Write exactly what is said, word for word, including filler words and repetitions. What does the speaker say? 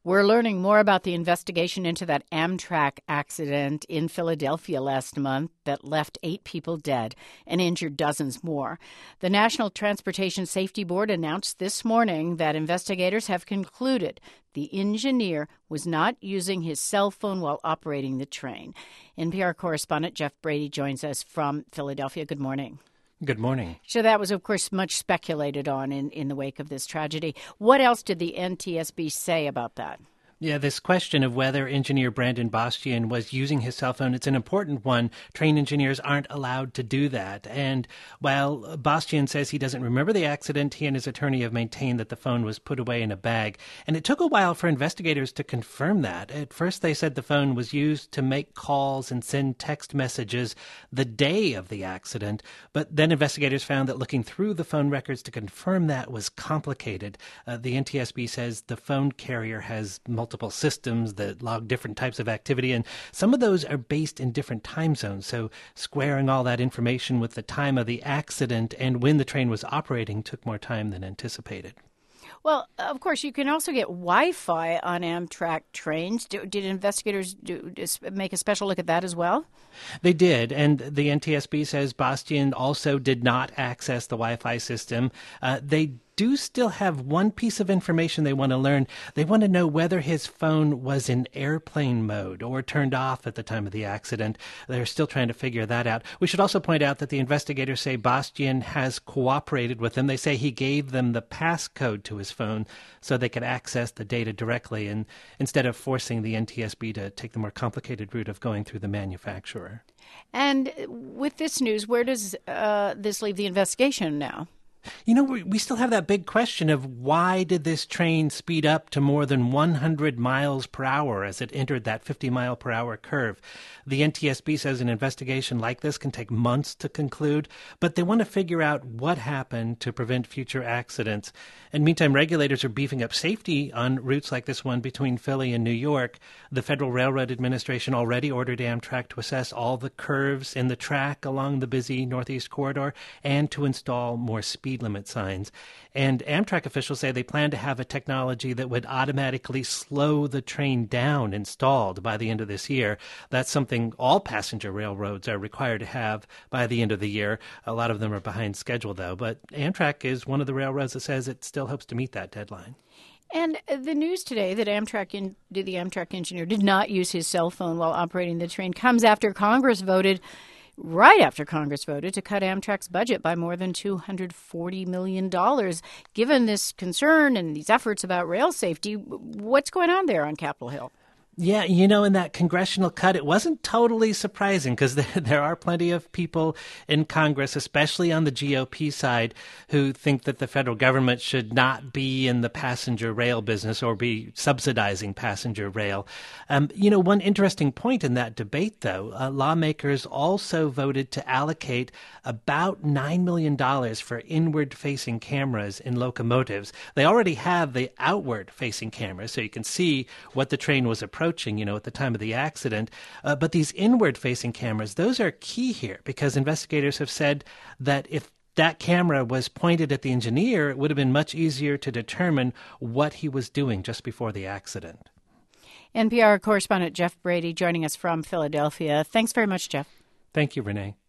We're learning more about the investigation into that Amtrak accident in Philadelphia last month that left eight people dead and injured dozens more. The National Transportation Safety Board announced this morning that investigators have concluded the engineer was not using his cell phone while operating the train. N P R correspondent Jeff Brady joins us from Philadelphia. Good morning. Good morning. So that was, of course, much speculated on in, in the wake of this tragedy. What else did the N T S B say about that? Yeah, this question of whether engineer Brandon Bastian was using his cell phone, it's an important one. Train engineers aren't allowed to do that. And while Bastian says he doesn't remember the accident, he and his attorney have maintained that the phone was put away in a bag. And it took a while for investigators to confirm that. At first, they said the phone was used to make calls and send text messages the day of the accident. But then investigators found that looking through the phone records to confirm that was complicated. Uh, the N T S B says the phone carrier has multiple multiple systems that log different types of activity, and some of those are based in different time zones. So squaring all that information with the time of the accident and when the train was operating took more time than anticipated. Well, of course, you can also get Wi-Fi on Amtrak trains. Do, did investigators do, make a special look at that as well? They did, and the N T S B says Bastian also did not access the Wi-Fi system. Uh, they do still have one piece of information they want to learn. They want to know whether his phone was in airplane mode or turned off at the time of the accident. They're still trying to figure that out. We should also point out that the investigators say Bastian has cooperated with them. They say he gave them the passcode to his phone so they could access the data directly, and instead of forcing the N T S B to take the more complicated route of going through the manufacturer. And with this news, where does uh, this leave the investigation now? You know, we, we still have that big question of why did this train speed up to more than one hundred miles per hour as it entered that fifty mile per hour curve? The N T S B says an investigation like this can take months to conclude, but they want to figure out what happened to prevent future accidents. And meantime, regulators are beefing up safety on routes like this one between Philly and New York. The Federal Railroad Administration already ordered Amtrak to assess all the curves in the track along the busy Northeast Corridor and to install more speed limit signs. And Amtrak officials say they plan to have a technology that would automatically slow the train down installed by the end of this year. That's something all passenger railroads are required to have by the end of the year. A lot of them are behind schedule, though. But Amtrak is one of the railroads that says it still hopes to meet that deadline. And the news today that Amtrak in, the Amtrak engineer did not use his cell phone while operating the train comes after Congress voted right after Congress voted to cut Amtrak's budget by more than two hundred forty million dollars. Given this concern and these efforts about rail safety, what's going on there on Capitol Hill? Yeah, you know, in that congressional cut, it wasn't totally surprising because there, there are plenty of people in Congress, especially on the G O P side, who think that the federal government should not be in the passenger rail business or be subsidizing passenger rail. Um, you know, one interesting point in that debate, though, uh, lawmakers also voted to allocate about nine million dollars for inward-facing cameras in locomotives. They already have the outward-facing cameras, so you can see what the train was approaching. you know, at the time of the accident. Uh, but these inward-facing cameras, those are key here because investigators have said that if that camera was pointed at the engineer, it would have been much easier to determine what he was doing just before the accident. N P R correspondent Jeff Brady joining us from Philadelphia. Thanks very much, Jeff. Thank you, Renee.